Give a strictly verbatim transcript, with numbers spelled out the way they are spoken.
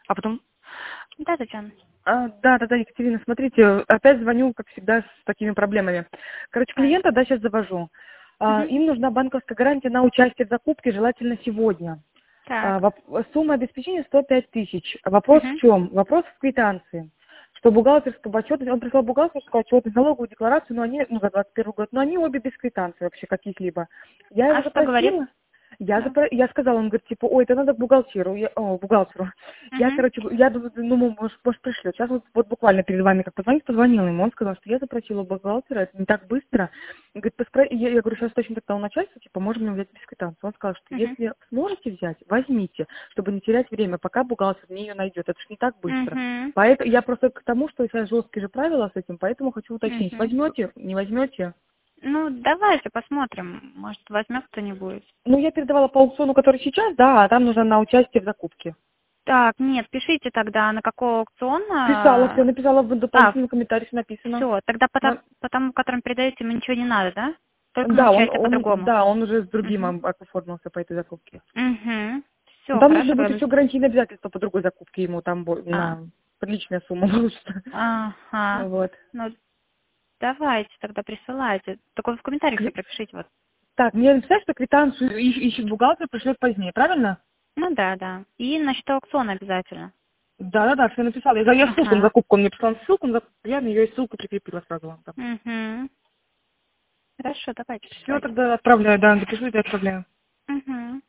А потом... Да, Татьяна. А, да, да, да, Екатерина, смотрите, опять звоню, как всегда, с такими проблемами. Короче, Ай. клиента, да, сейчас завожу. А, Мгм. им нужна банковская гарантия на участие в закупке, желательно сегодня. А, Так. воп- сумма обеспечения сто пять тысяч. Вопрос в Мгм. чем? Вопрос в квитанции. Что бухгалтерская отчетность, он прислал бухгалтерскую отчетность, налоговую декларацию, но они, ну, за двадцать первый год, но они обе без квитанции вообще каких-либо. Я его А что говорит? запросила, я, Да. запро... я сказала, он говорит, типа, ой, это надо к бухгалтеру, я... О, бухгалтеру. Я, Угу. короче, я думаю, ну, может, может, пришлет. Сейчас вот, вот буквально перед вами, как позвонить, позвонила ему, он сказал, что я запросила у бухгалтера, это не так быстро. Он говорит, поспро... я, я говорю, сейчас точно тогда у начальства, типа, можем ли взять без квитанции. Он сказал, что Угу. если сможете взять, возьмите, чтобы не терять время, пока бухгалтер мне ее найдет. Это ж не так быстро. Угу. Поэтому я просто к тому, что сейчас жесткие же правила с этим, поэтому хочу уточнить. Угу. Возьмете, не возьмете? Ну, давайте посмотрим. Может, возьмет кто-нибудь. Ну, я передавала по аукциону, который сейчас, да, а там нужно на участие в закупке. Так, нет, пишите тогда, на какой аукцион. Писала, все А, написала в а, дополнительном комментарии, написано. все, тогда по, Но- то- по тому, которому передаете, ему ничего не надо, да? Только на да, он, участие он, по-другому. да, он уже с другим Угу. ом- оформился по этой закупке. Угу. Ну, Все, там нужно хорошо, будет тогда. еще гарантийное обязательство по другой закупке ему, там бо- А, на приличная сумма получится. ага. Вот. Ну, давайте тогда присылайте. Только вы в комментариях все Кви- пропишите. Вот. Так, мне написать, что квитанцию ищ- ищет бухгалтер, пришлет позднее, правильно? Ну да, да. И насчет аукциона обязательно. Да-да-да, все написала. Я, я ссылку на Ага. закупку, он мне прислал ссылку на закупку, я на ее и ссылку прикрепила сразу вам там. Угу. Хорошо, давайте Все, присылайте. тогда отправляю, да, запишу и отправляю. Угу.